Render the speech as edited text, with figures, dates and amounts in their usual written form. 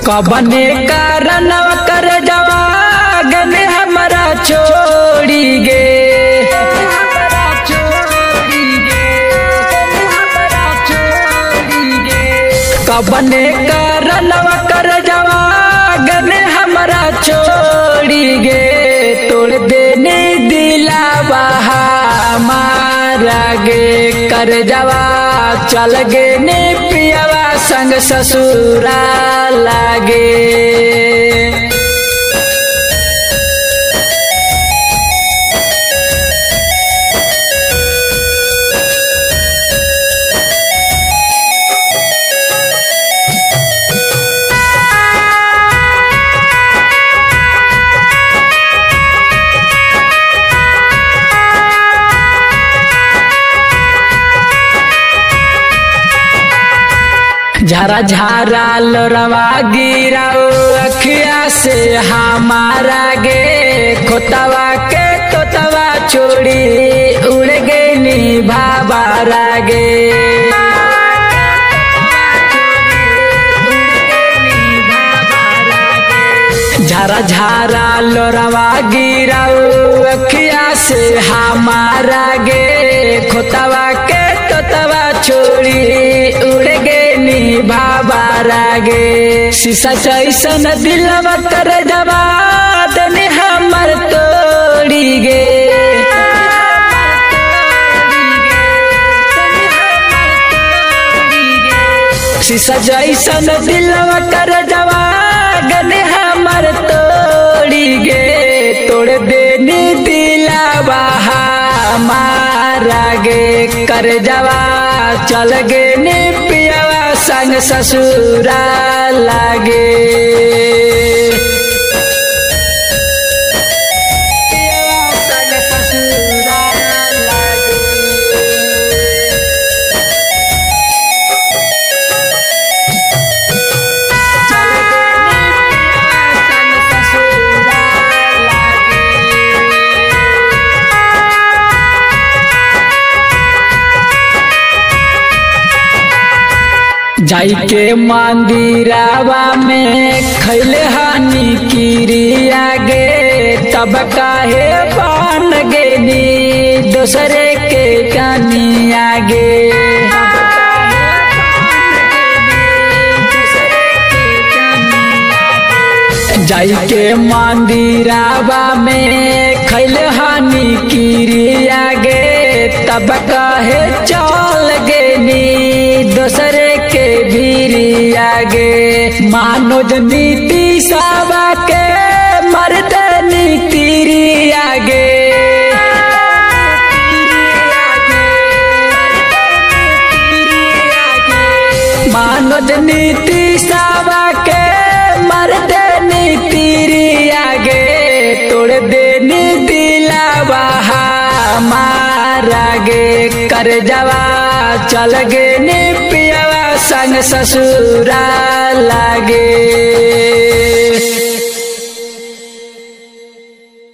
कबने कारण कर जवा गने हमारा छोड़ी गे। कबने कारण कर जवा गने हमारा छोड़ी गे। तोड़ देने दिला बहा मारा गे कर जवा चल गे ने पियावा संग ससुरा लागे। झरा झरा लोरवा गिराओ अखिया से हमारा गे। खोतवा के तोतवा छोड़ी उड़ गे नी भाबारा गे। झरा झरा लोरवा गिराओ अखिया से हमारा गे। खोतवा के तोतवा छोड़ी उड़ गे भाबारा गे। शीशा जैसन दिलवा कर जवा दने हमर तोड़ी गे। शीशा जैसन दिलवा कर जवा दने हमर तोड़ी गे। तोड़ देनी दिलवा हमारा गे कर जवा चल गे ने पियावा संग ससुरा लागे। जाई के मंदिरावा में खैले हानि किरिया गे। तब काहे पान गे नी दूसरे के कानिया गे। जाई के मंदिरावा में खैले हानि किरिया गे। तब काहे चल गे नी दूसरे के भीरिया गे। मानोज नीति सावा के मर्द नीतिरिया गे। मानोज नीति सावा के मर्द नीतिरिया गे। तोड़ देनी दिलावा हमारा गे कर जवा चल गे ने पियावा संग ससुरा लागे।